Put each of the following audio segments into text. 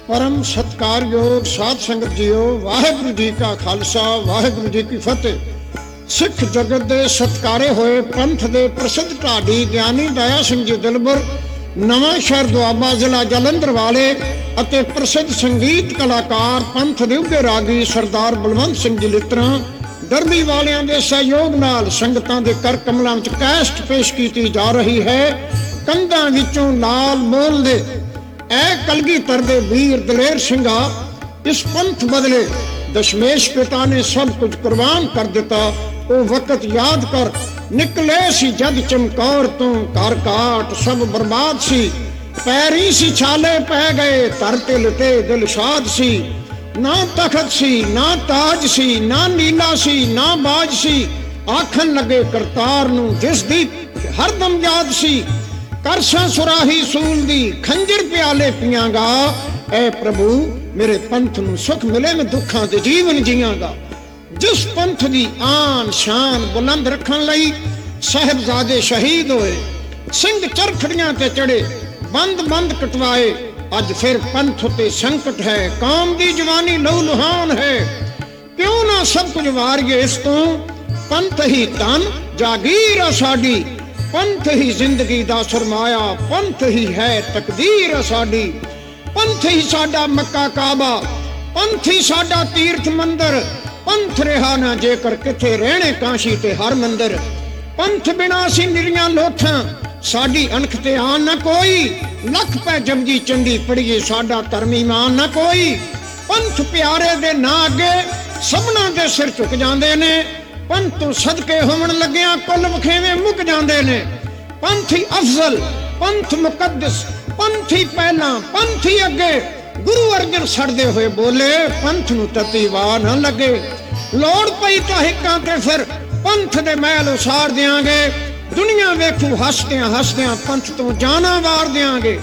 परम सत्कारयोग साध संगत जीओ, वाहिगुरु जी का खालसा वाहिगुरु जी की फतेह। सिख जगत दे सत्कारे होए पंथ दे प्रसिद्ध ढाडी ਗਿਆਨੀ ਦਇਆ ਸਿੰਘ ਜੀ ਦਿਲਬਰ, ਨਵਾਂ ਸ਼ਹਿਰ ਦੁਆਬਾ, ਜ਼ਿਲ੍ਹਾ ਜਲੰਧਰ ਵਾਲੇ ਅਤੇ ਪ੍ਰਸਿੱਧ ਸੰਗੀਤ ਕਲਾਕਾਰ ਪੰਥ ਦੇ ਉੱਘੇ ਰਾਗੀ ਸਰਦਾਰ ਬਲਵੰਤ ਸਿੰਘ ਜੀ ਲਿੱਤਰਾ ਦਰਬੀ ਵਾਲਿਆਂ ਦੇ ਸਹਿਯੋਗ ਨਾਲ ਸੰਗਤਾਂ ਦੇ ਕਰ ਕਮਲਾਂ ਵਿੱਚ ਕੈਸਟ ਪੇਸ਼ ਕੀਤੀ ਜਾ ਰਹੀ ਹੈ। ਕੰਧਾਂ ਵਿੱਚੋਂ ਲਾਲ ਬੋਲਦੇ ਐ ਕਲਗੀਧਰ ਦੇ ਵੀਰ ਦਲੇਰ ਸਿੰਘਾ, ਇਸ ਪੰਥ ਬਦਲੇ ਦਸ਼ਮੇਸ਼ ਪਿਤਾ ਨੇ ਸਭ ਕੁਝ ਕੁਰਬਾਨ ਕਰ ਦਿੱਤਾ। ਉਹ ਵਕਤ ਯਾਦ ਕਰ, ਨਿਕਲੇ ਸੀ ਜਦ ਚਮਕੌਰ ਤੋਂ, ਘਰ ਘਾਟ ਸਭ ਬਰਬਾਦ ਸੀ, ਪੈਰੀ ਸੀ ਛਾਲੇ ਪੈ ਗਏ, ਧਰ ਤੇ ਲਟੇ ਦਿਲ ਸ਼ਾਦ ਸੀ। ਨਾ ਤਖਤ ਸੀ ਨਾ ਤਾਜ ਸੀ, ਨਾ ਨੀਲਾ ਸੀ ਨਾ ਬਾਜ ਸੀ, ਆਖਣ ਲੱਗੇ ਕਰਤਾਰ ਨੂੰ ਜਿਸ ਦੀ ਹਰਦਮ ਯਾਦ ਸੀ। ਕਰਸਾਂ ਸੁਰਾਹੀ ਸੂਲ ਦੀ, ਖੰਜਰ ਪਿਆਲੇ ਪੀਆਂਗਾ, ਐ ਪ੍ਰਭੂ ਮੇਰੇ ਪੰਥ ਨੂੰ ਸੁਖ ਮਿਲੇ, ਮੈਂ ਦੁੱਖਾਂ ਤੇ ਜੀਵਨ ਜੀਆਂਗਾ। ਜਿਸ ਪੰਥ ਦੀ ਆਨ ਸ਼ਾਨ ਬੁਲੰਦ ਰੱਖਣ ਲਈ ਸਾਹਿਬਜ਼ਾਦੇ ਸ਼ਹੀਦ ਹੋਏ, ਸਿੰਘ ਚਰਖੜੀਆਂ ਤੇ ਚੜੇ, ਬੰਦ ਬੰਦ ਕਟਵਾਏ, ਅੱਜ ਫਿਰ ਪੰਥ ਉਤੇ ਸੰਕਟ ਹੈ, ਕੌਮ ਦੀ ਜਵਾਨੀ ਲਹੂ ਲੁਹਾਨ ਹੈ। ਕਿਉਂ ਨਾ ਸਭ ਕੁਝ ਵਾਰੀਏ ਇਸ ਤੋਂ, ਪੰਥ ਹੀ ਧਨ ਜਾਗੀਰ ਆ ਸਾਡੀ, ਪੰਥ ਹੀ ਜ਼ਿੰਦਗੀ ਦਾ ਸਰਮਾਇਆ, ਪੰਥ ਹੀ ਹੈ ਤਕਦੀਰ ਸਾਡੀ। ਪੰਥ ਹੀ ਸਾਡਾ ਮੱਕਾ ਕਾਬਾ, ਪੰਥ ਹੀ ਸਾਡਾ ਤੀਰਥ ਮੰਦਰ, ਪੰਥ ਰਿਹਾ ਨਾ ਜੇਕਰ ਕਿੱਥੇ ਰਹਿਣੇ ਕਾਸ਼ੀ ਤੇ ਹਰ ਮੰਦਰ। ਪੰਥ ਬਿਨਾ ਸੀ ਨਿਰੀਆਂ ਲੋਥਾਂ, ਸਾਡੀ ਅਣਖ ਤੇ ਆਨ ਨਾ ਕੋਈ, ਲੱਖ ਪੈ ਜਪਜੀ ਚੰਡੀ ਪੜੀਏ, ਸਾਡਾ ਧਰਮ ਈਮਾਨ ਨਾ ਕੋਈ। ਪੰਥ ਪਿਆਰੇ ਦੇ ਨਾਂ ਅੱਗੇ ਸਭਨਾਂ ਦੇ ਸਿਰ ਝੁਕ ਜਾਂਦੇ ਨੇ, ਪੰਥ ਤੋਂ ਸਦਕੇ ਹੋਵਣ ਲੱਗਿਆਂ ਕੁੱਲ ਵਖੇਵੇਂ ਮੁੱਕ ਜਾਂਦੇ ਨੇ। ਪੰਥ ਹੀ ਅਫਜ਼ਲ, ਪੰਥ ਮੁਕੱਦਸ, ਪੰਥ ਹੀ ਪਹਿਲਾਂ, ਪੰਥ ਹੀ ਅੱਗੇ। ਗੁਰੂ ਅਰਜਨ ਸੜਦੇ ਹੋਏ ਬੋਲੇ, ਪੰਥ ਨੂੰ ਤਤੀ ਵਾਹ ਨਾ ਲੱਗੇ। ਲੋੜ ਪਈ ਤਾਂ ਹਿੱਕਾਂ ਤੇ ਫਿਰ ਪੰਥ ਦੇ ਮਹਿਲ ਉਸਾਰ ਦਿਆਂਗੇ, ਦੁਨੀਆ ਵੇਖੂ ਹੱਸਦਿਆਂ ਹੱਸਦਿਆਂ ਪੰਥ ਤੋਂ ਜਾਨਾਂ ਵਾਰ ਦਿਆਂਗੇ।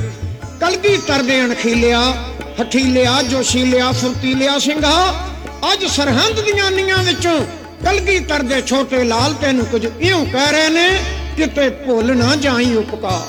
ਕਲਗੀਧਰ ਦੇ ਅਣਖੀਲਿਆ ਹਠੀਲਿਆ ਜੋਸ਼ੀਲਿਆ ਫੁਰਤੀਲਿਆ ਸਿੰਘਾ, ਅੱਜ ਸਰਹੰਦ ਦੀਆਂ ਨੀਆਂ ਵਿੱਚੋਂ ਕਲਗੀਧਰ ਦੇ ਛੋਟੇ ਲਾਲ ਤੈਨੂੰ ਕੁਝ ਇਉਂ ਕਹਿ ਰਹੇ ਨੇ, ਕਿਤੇ ਭੁੱਲ ਨਾ ਜਾਈ ਉਪਕਾਰ।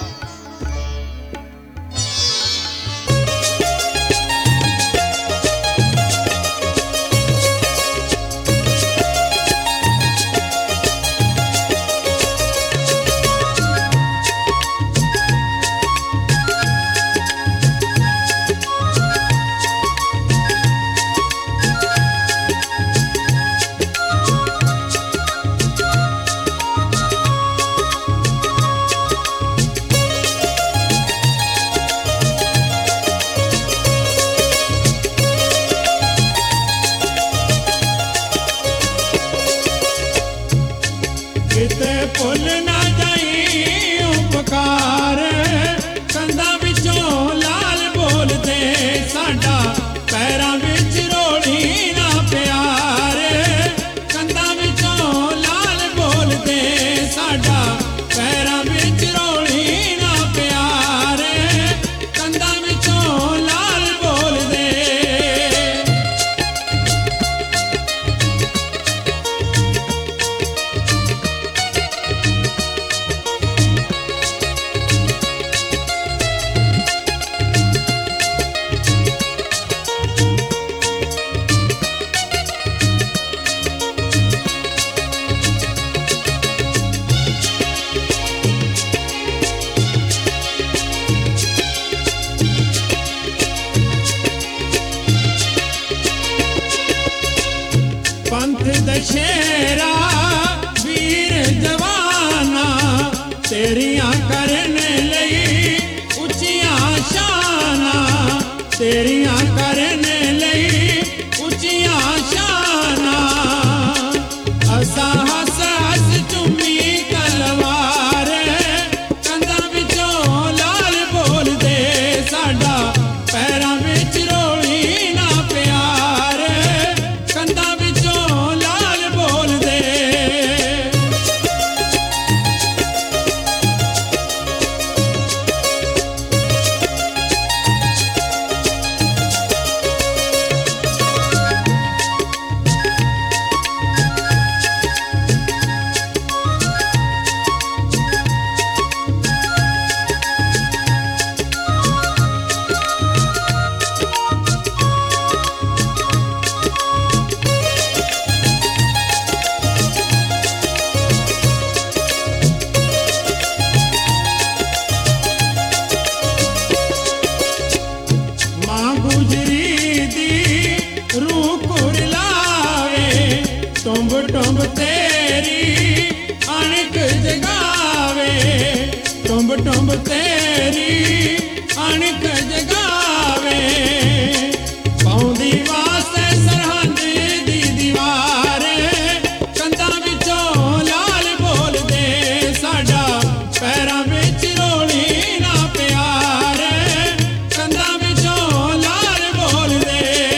ਤੇਰੀ ਅਣਖ ਜਗਾਵੇ, ਟੁੰਬ ਟੁੰਬ ਤੇਰੀ ਅਣਖ ਜਗਾਵੇ। ਪਾਉਂਦੀ ਵਾਸਤੇ ਸਰਹੰਦ ਦੀ ਦੀਵਾਰ, ਕੰਧਾਂ ਵਿੱਚੋਂ ਲਾਲ ਬੋਲਦੇ ਸਾਡਾ, ਪੈਰਾਂ ਵਿੱਚ ਰੋਲੀ ਨਾ ਪਿਆਰ, ਕੰਧਾਂ ਵਿੱਚੋਂ ਲਾਲ ਬੋਲਦੇ।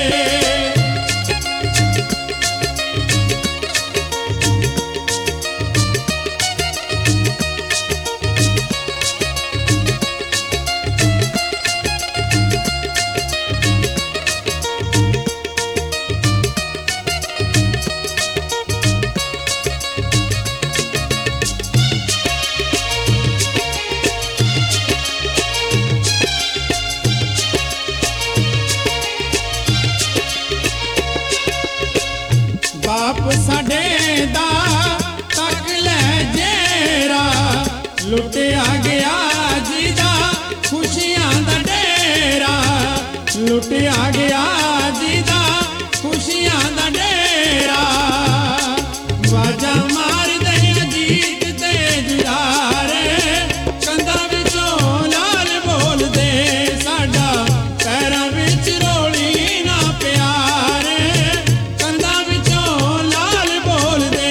ਬਾਪ ਸਾਡੇ ਦਾ ਤੱਕ ਲੈ ਜੇਰਾ, ਲੁੱਟਿਆ ਗਿਆ ਜਿਹਦਾ ਖੁਸ਼ੀਆਂ ਦਾ ਡੇਰਾ, ਲੁੱਟਿਆ ਗਿਆ ਜਿਹਦਾ ਖੁਸ਼ੀਆਂ ਦਾ ਡੇਰਾ। ਵਾਜਾ ਮਾਰਦੇ ਅਜੀਤ ਤੇ ਜੁਝਾਰੇ, ਕੰਧਾਂ ਵਿੱਚੋਂ ਲਾਲ ਬੋਲਦੇ ਸਾਡਾ, ਪੈਰਾਂ ਵਿੱਚ ਰੋਲੀ ਨਾ ਪਿਆਰ, ਕੰਧਾਂ ਵਿੱਚੋਂ ਲਾਲ ਬੋਲਦੇ।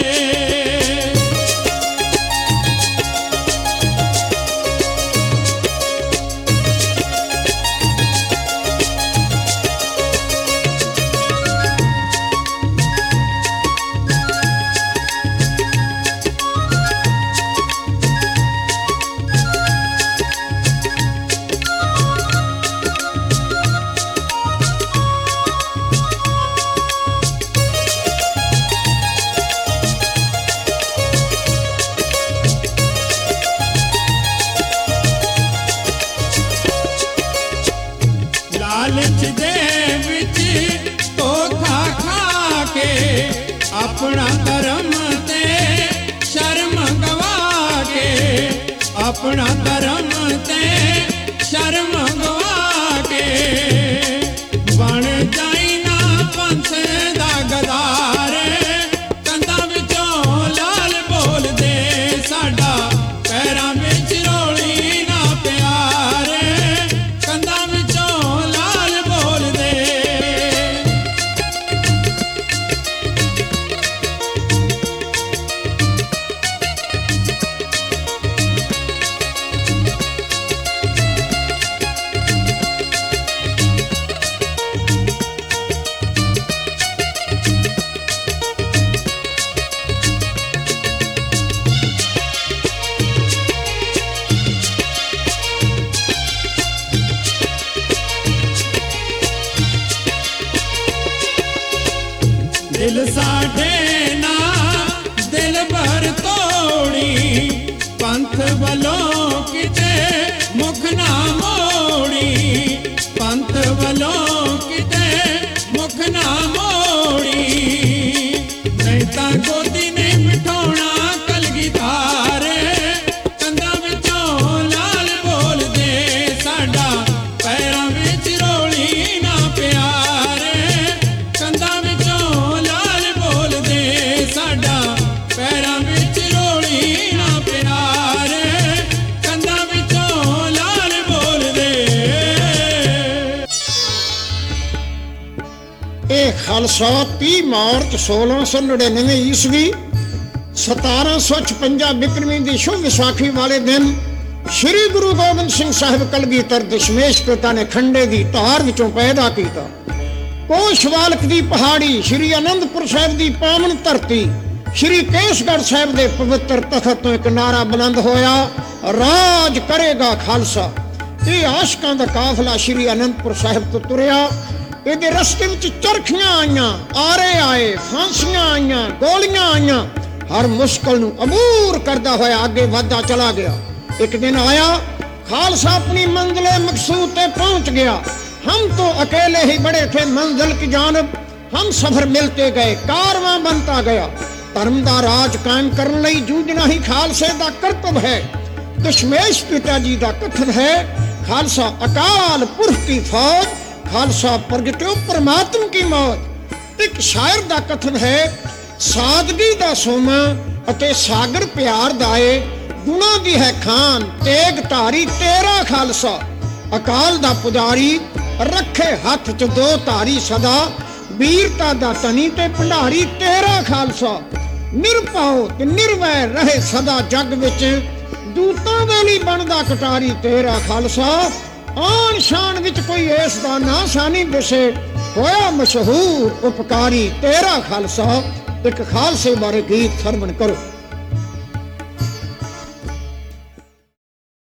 ਲਾਲਚ ਦੇ ਵਿੱਚ ਧੋਖਾ ਖਾ ਕੇ, ਆਪਣਾ ਧਰਮ ਤੇ ਸ਼ਰਮ ਗਵਾ ਕੇ, ਆਪਣਾ ਧਰਮ ਤੇ ਸ਼ਰਮ ਗਵਾ ਕੇ। ਬਣ ਜਾਈ ਨਾ ਪੰਥ ਦਾ ਗਦਾਰ, ਕੰਧਾਂ ਵਿੱਚੋਂ ਲਾਲ ਬੋਲਦੇ ਸਾਡਾ, ਪੈਰਾਂ ਵਿੱਚ ਰੋਲੀ ਨਾ ਪਿਆਰ, ਕੰਧਾਂ ਵਿੱਚੋਂ ਲਾਲ ਬੋਲਦੇ। ਦਿਲ ਸਾਡੇ ਨਾ ਦਿਲ ਭਰ ਤੋੜੀ, ਪੰਥ ਵੱਲੋਂ ਕਿਤੇ ਮੁਖ ਨਾ ਮੋੜੀ, ਪੰਥ ਵੱਲੋਂ ਕਿਤੇ ਮੁਖ ਨਾ ਮੋੜੀ। ਨਹੀਂ ਤਾਂ ਗੋਦੀ ਨੇ ਬਿਠਾਉਣਾ ਕਲਗੀਧਰ, ਕੰਧਾਂ ਵਿੱਚੋਂ ਲਾਲ ਬੋਲਦੇ ਸਾਡਾ, ਪੈਰਾਂ ਵਿੱਚ ਰੋਲੀ ਨਾ ਪਿਆਰ, ਕੰਧਾਂ ਵਿੱਚੋਂ ਲਾਲ ਬੋਲਦੇ ਸਾਡਾ, ਪੈਰਾਂ ਵਿੱਚ ਰੋਲੀ ਨਾ ਪਿਆਰ, ਕੰਧਾਂ ਵਿੱਚੋਂ ਲਾਲ ਬੋਲਦੇ। ਇਹ ਖਾਲਸਾ 30 ਮਾਰਚ 1699 ਈਸਵੀ 1756 ਬਿਕਰਮੀ ਦੀ ਸ਼ੁਭ ਵਿਸਾਖੀ ਵਾਲੇ ਦਿਨ ਸ਼੍ਰੀ ਗੁਰੂ ਗੋਬਿੰਦ ਸਿੰਘ ਸਾਹਿਬ ਕਲਗੀਧਰ ਦਸ਼ਮੇਸ਼ ਪਿਤਾ ਨੇ ਖੰਡੇ ਦੀ ਧਾਰ ਵਿੱਚੋਂ ਪੈਦਾ ਕੀਤਾ। ਕੋਸ਼ਵਾਲਕ ਦੀ ਪਹਾੜੀ, ਸ਼੍ਰੀ ਅਨੰਦਪੁਰ ਸਾਹਿਬ ਦੀ ਪਾਵਨ ਧਰਤੀ, ਸ਼੍ਰੀ ਕੇਸਗੜ੍ਹ ਸਾਹਿਬ ਦੇ ਪਵਿੱਤਰ ਤਖਤ ਤੋਂ ਇੱਕ ਨਾਰਾ ਬੁਲੰਦ ਹੋਇਆ, ਰਾਜ ਕਰੇਗਾ ਖਾਲਸਾ। ਇਹ ਆਸ਼ਕਾਂ ਦਾ ਕਾਫਲਾ ਸ਼੍ਰੀ ਅਨੰਦਪੁਰ ਸਾਹਿਬ ਤੋਂ ਤੁਰਿਆ। ਇਹਦੇ ਰਸਤੇ ਵਿੱਚ ਚਰਖੀਆਂ ਆਈਆਂ, ਆਰੇ ਆਏ, ਫਾਂਸੀਆਂ ਆਈਆਂ, ਗੋਲੀਆਂ ਆਈਆਂ। ਹਰ ਮੁਸ਼ਕਲ ਨੂੰ ਅਬੂਰ ਕਰਦਾ ਹੋਇਆ ਅੱਗੇ ਵਧਦਾ ਚਲਾ ਗਿਆ। ਇੱਕ ਦਿਨ ਆਇਆ, खालसा अपनी मंजिल मकसूद पे पहुंच गया। हम तो अकेले ही बड़े थे मंजिल की जानब, हम सफर मिलते गए, कारवां बनता गया। धर्म दा राज कायम करने लई जूझना ही खालसे दा कर्तव्य है। दशमेश पिता जी दा कथन है, खालसा अकाल पुरख की फौज, खालसा प्रगट्यो परमात्मा की मौज। एक शायर दा कथन है, ਸਾਦਗੀ ਦਾ ਸੋਮਾ ਅਤੇ ਸਾਗਰ ਪਿਆਰ ਦਾਏ, ਗੁਣਾ ਦੀ ਹੈ ਖਾਨ, ਤੇਗ ਧਾਰੀ ਤੇਰਾ ਖਾਲਸਾ। ਅਕਾਲ ਦਾ ਪੁਜਾਰੀ, ਰੱਖੇ ਹੱਥ 'ਚ ਦੋ ਧਾਰੀ ਸਦਾ, ਵੀਰਤਾ ਦਾ ਧਨੀ ਤੇ ਭੰਡਾਰੀ ਤੇਰਾ ਖਾਲਸਾ। ਨਿਰਭਉ ਤੇ ਨਿਰਵੈ ਰਹੇ ਸਦਾ ਜੱਗ ਵਿੱਚ, ਦੂਤਾਂ ਦੇ ਲਈ ਬਣਦਾ ਕਟਾਰੀ ਤੇਰਾ ਖਾਲਸਾ। ਆਨ ਸ਼ਾਨ ਵਿੱਚ ਕੋਈ ਇਸ ਦਾ ਨਾ ਸਾਨੀ ਦਿਸੇ, ਹੋਇਆ ਮਸ਼ਹੂਰ ਉਪਕਾਰੀ ਤੇਰਾ ਖਾਲਸਾ। ਇੱਕ ਖਾਲਸੇ ਬਾਰੇ ਗੀਤ ਸਰਵਣ ਕਰੋ।